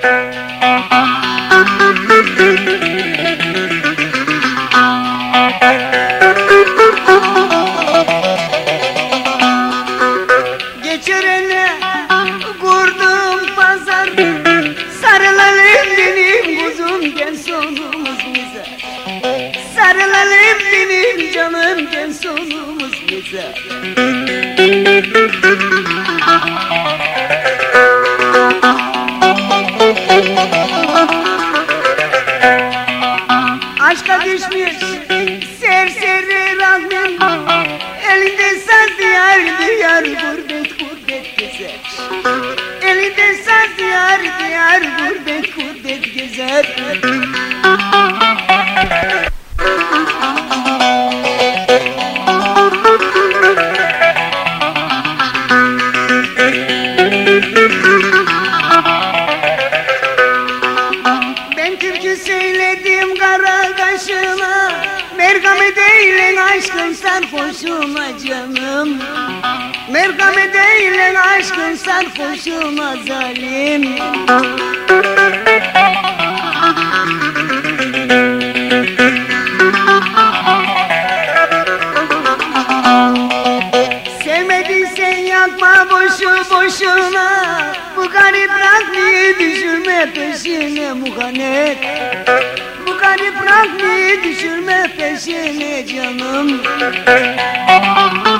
Geçirene kurdum pazar, sarılalım benim kuzum gel sonumuz bize. Sarılalım benim canım gel sonumuz bize. Aşka düşmüş serseri rahmin, elinde saz diyar diyar gurbet gurbet gezer. Elinde saz diyar diyar gurbet gurbet gezer. Ben türkü söyledim kara kaşıma, merhamet eyle aşkın sarhoşuma canım. Merhamet eyle aşkın sarhoşuma zalim. Sevmediysen yakma boşu boşuna, bu garip rahmi düşürme peşine muhanet. Bu garip rahmi düşürme peşine canım.